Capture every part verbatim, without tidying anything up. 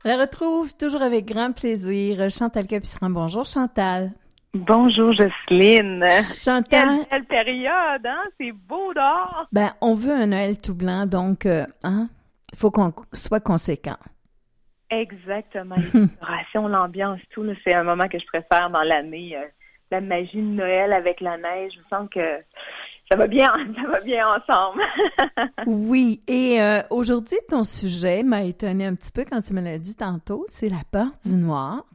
Je la retrouve toujours avec grand plaisir. Chantal Capistrand. Bonjour Chantal. Bonjour Jocelyne. Chantal. Quelle belle période, hein? C'est beau dehors. Ben, on veut un Noël tout blanc, donc, euh, hein, il faut qu'on soit conséquent. Exactement. Les décorations, l'ambiance, tout, là, c'est un moment que je préfère dans l'année. Euh, la magie de Noël avec la neige, je sens que ça va bien, ça va bien ensemble. Oui, et euh, aujourd'hui, ton sujet m'a étonné un petit peu quand tu me l'as dit tantôt, c'est la peur du noir.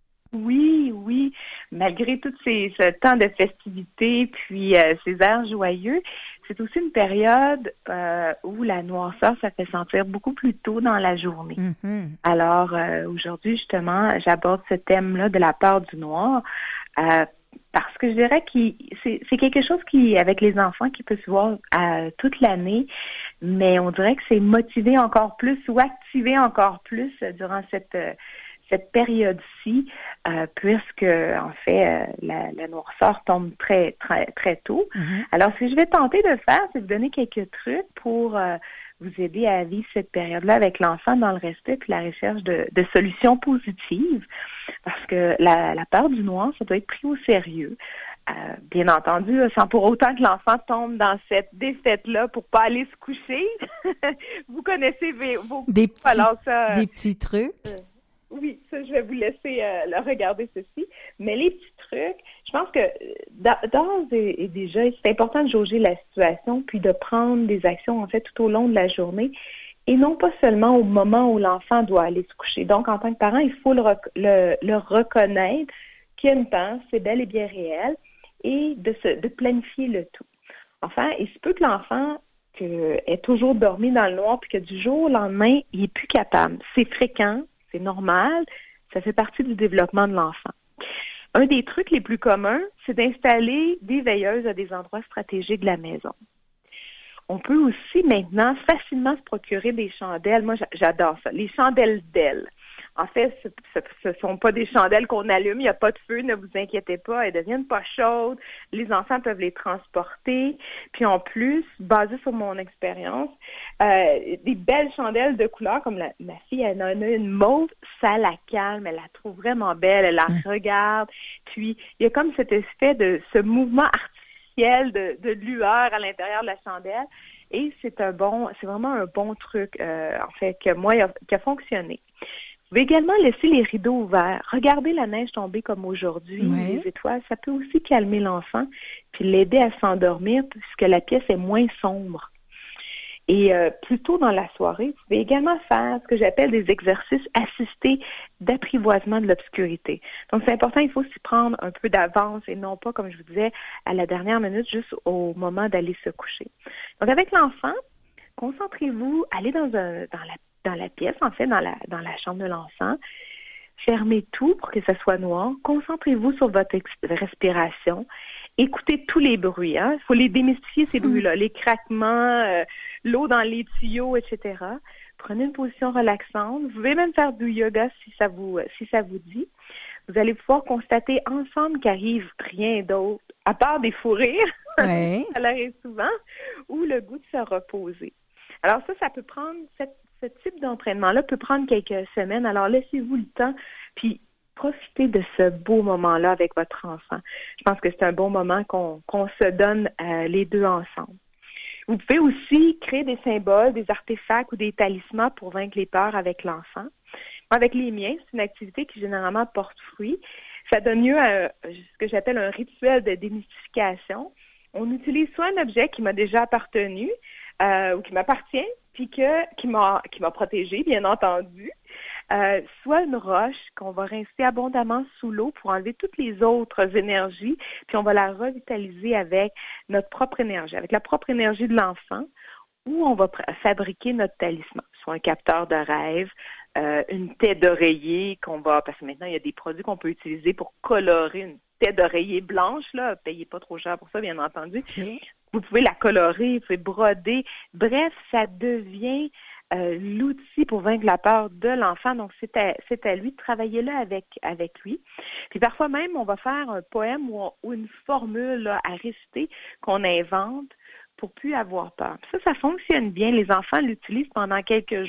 Oui, oui. Malgré tout ces, ce temps de festivités, puis euh, ces airs joyeux, c'est aussi une période euh, où la noirceur, ça fait sentir beaucoup plus tôt dans la journée. Mm-hmm. Alors, euh, aujourd'hui, justement, j'aborde ce thème-là de la peur du noir euh, parce que je dirais que c'est, c'est quelque chose qui, avec les enfants, qui peut se voir euh, toute l'année, mais on dirait que c'est motivé encore plus ou activé encore plus euh, durant cette... Euh, cette période-ci, euh, puisque en fait euh, la, la noirceur tombe très très très tôt. Mm-hmm. Alors, ce que je vais tenter de faire, c'est de vous donner quelques trucs pour euh, vous aider à vivre cette période-là avec l'enfant dans le respect et la recherche de, de solutions positives, parce que la, la peur du noir, ça doit être pris au sérieux. Euh, bien entendu, sans pour autant que l'enfant tombe dans cette défaite-là pour pas aller se coucher. Vous connaissez vos des petits, alors ça, des petits trucs. Euh, Oui, ça, je vais vous laisser euh, le regarder ceci. Mais les petits trucs, je pense que d'ores et, et déjà, c'est important de jauger la situation puis de prendre des actions, en fait, tout au long de la journée et non pas seulement au moment où l'enfant doit aller se coucher. Donc, en tant que parent, il faut le, rec- le, le reconnaître qu'il y a une peur, c'est bel et bien réel, et de, se, de planifier le tout. Enfin, il se peut que l'enfant que, ait toujours dormi dans le noir puis que du jour au lendemain, il n'est plus capable. C'est fréquent. C'est normal, ça fait partie du développement de l'enfant. Un des trucs les plus communs, c'est d'installer des veilleuses à des endroits stratégiques de la maison. On peut aussi maintenant facilement se procurer des chandelles. Moi, j'adore ça. Les chandelles d'ailes. En fait, ce ne sont pas des chandelles qu'on allume, il n'y a pas de feu, ne vous inquiétez pas, elles ne deviennent pas chaudes, les enfants peuvent les transporter. Puis en plus, basé sur mon expérience, euh, des belles chandelles de couleur, comme la, ma fille, elle en a une mauve, ça la calme, elle la trouve vraiment belle, elle la regarde. Puis il y a comme cet effet de ce mouvement artificiel de, de lueur à l'intérieur de la chandelle. Et c'est un bon, c'est vraiment un bon truc, euh, en fait, que moi, qui a fonctionné. Vous pouvez également laisser les rideaux ouverts. Regardez la neige tomber comme aujourd'hui, oui. Les étoiles, ça peut aussi calmer l'enfant puis l'aider à s'endormir puisque la pièce est moins sombre. Et euh, plus tôt dans la soirée, vous pouvez également faire ce que j'appelle des exercices assistés d'apprivoisement de l'obscurité. Donc, c'est important, il faut s'y prendre un peu d'avance et non pas, comme je vous disais, à la dernière minute, juste au moment d'aller se coucher. Donc, avec l'enfant, concentrez-vous, allez dans, un, dans la dans la pièce, en fait, dans la, dans la chambre de l'enfant. Fermez tout pour que ça soit noir. Concentrez-vous sur votre ex- respiration. Écoutez tous les bruits. Hein? Il faut les démystifier, ces bruits-là. Les craquements, euh, l'eau dans les tuyaux, et cetera. Prenez une position relaxante. Vous pouvez même faire du yoga si ça vous, si ça vous dit. Vous allez pouvoir constater ensemble qu'il n'arrive rien d'autre, à part des fous rires, ouais. Ça arrive souvent, ou le goût de se reposer. Alors ça, ça peut prendre cette Ce type d'entraînement-là peut prendre quelques semaines, alors laissez-vous le temps, puis profitez de ce beau moment-là avec votre enfant. Je pense que c'est un bon moment qu'on, qu'on se donne euh, les deux ensemble. Vous pouvez aussi créer des symboles, des artefacts ou des talismans pour vaincre les peurs avec l'enfant. Avec les miens, c'est une activité qui généralement porte fruit. Ça donne lieu à ce que j'appelle un rituel de démystification. On utilise soit un objet qui m'a déjà appartenu euh, ou qui m'appartient, puis que, qui m'a, qui m'a protégée, bien entendu, euh, soit une roche qu'on va rincer abondamment sous l'eau pour enlever toutes les autres énergies, puis on va la revitaliser avec notre propre énergie, avec la propre énergie de l'enfant, ou on va pr- fabriquer notre talisman, soit un capteur de rêve, euh, une tête d'oreiller qu'on va, parce que maintenant il y a des produits qu'on peut utiliser pour colorer une tête d'oreiller blanche, là, payez pas trop cher pour ça, bien entendu. Okay. Vous pouvez la colorer, vous pouvez broder. Bref, ça devient euh, l'outil pour vaincre la peur de l'enfant. Donc, c'est à, c'est à lui de travailler là avec, avec lui. Puis parfois même, on va faire un poème ou, on, ou une formule là, à réciter qu'on invente pour plus avoir peur. Puis ça, ça fonctionne bien. Les enfants l'utilisent pendant quelques jours.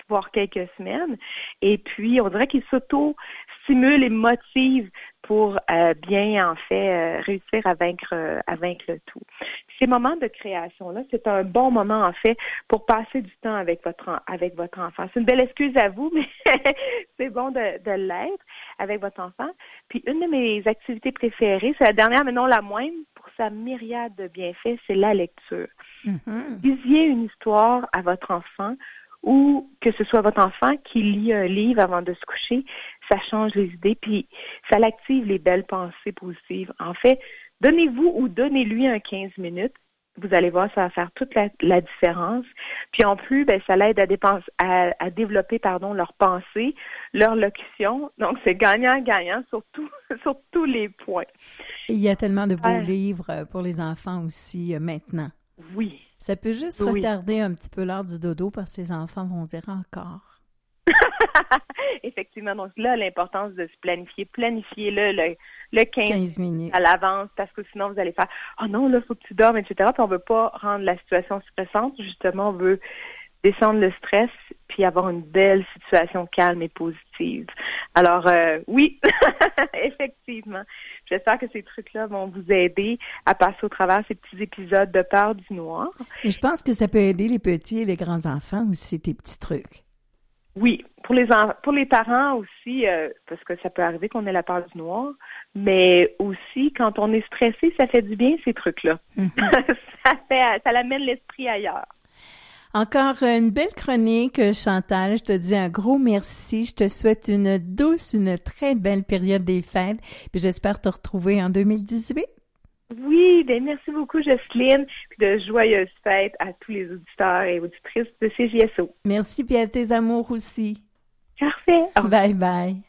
voire quelques semaines. Et puis, on dirait qu'ils s'auto-stimulent et motivent pour euh, bien, en fait, euh, réussir à vaincre, euh, à vaincre le tout. Ces moments de création-là, c'est un bon moment, en fait, pour passer du temps avec votre, avec votre enfant. C'est une belle excuse à vous, mais c'est bon de, de l'être avec votre enfant. Puis, une de mes activités préférées, c'est la dernière, mais non la moindre, pour sa myriade de bienfaits, c'est la lecture. Mm-hmm. Lisiez une histoire à votre enfant, ou que ce soit votre enfant qui lit un livre avant de se coucher, ça change les idées, puis ça l'active les belles pensées positives. En fait, donnez-vous ou donnez-lui un quinze minutes. Vous allez voir, ça va faire toute la, la différence. Puis en plus, ben, ça l'aide à, dépense, à, à développer pardon, leurs pensées, leur locution. Donc, c'est gagnant-gagnant sur, tout, sur tous les points. Il y a tellement de beaux euh, livres pour les enfants aussi euh, maintenant. Oui. Ça peut juste oui. retarder un petit peu l'heure du dodo parce que les enfants vont dire encore. Effectivement. Donc là, l'importance de se planifier. Planifiez-le le, le quinze, quinze minutes à l'avance parce que sinon, vous allez faire « Oh non, là, il faut que tu dormes, et cetera » Puis on ne veut pas rendre la situation stressante. Justement, on veut descendre le stress puis avoir une belle situation calme et positive. Alors, euh, oui, effectivement. J'espère que ces trucs-là vont vous aider à passer au travers ces petits épisodes de peur du noir. Et je pense que ça peut aider les petits et les grands-enfants aussi, tes petits trucs. Oui, pour les en- pour les parents aussi, euh, parce que ça peut arriver qu'on ait la peur du noir, mais aussi quand on est stressé, ça fait du bien ces trucs-là. Mm-hmm. ça fait, ça l'amène l'esprit ailleurs. Encore une belle chronique, Chantal. Je te dis un gros merci. Je te souhaite une douce, une très belle période des fêtes. Puis j'espère te retrouver en deux mille dix-huit. Oui, bien merci beaucoup, Jocelyne. Puis de joyeuses fêtes à tous les auditeurs et auditrices de C J S O. Merci, puis à tes amours aussi. Parfait. Bye bye.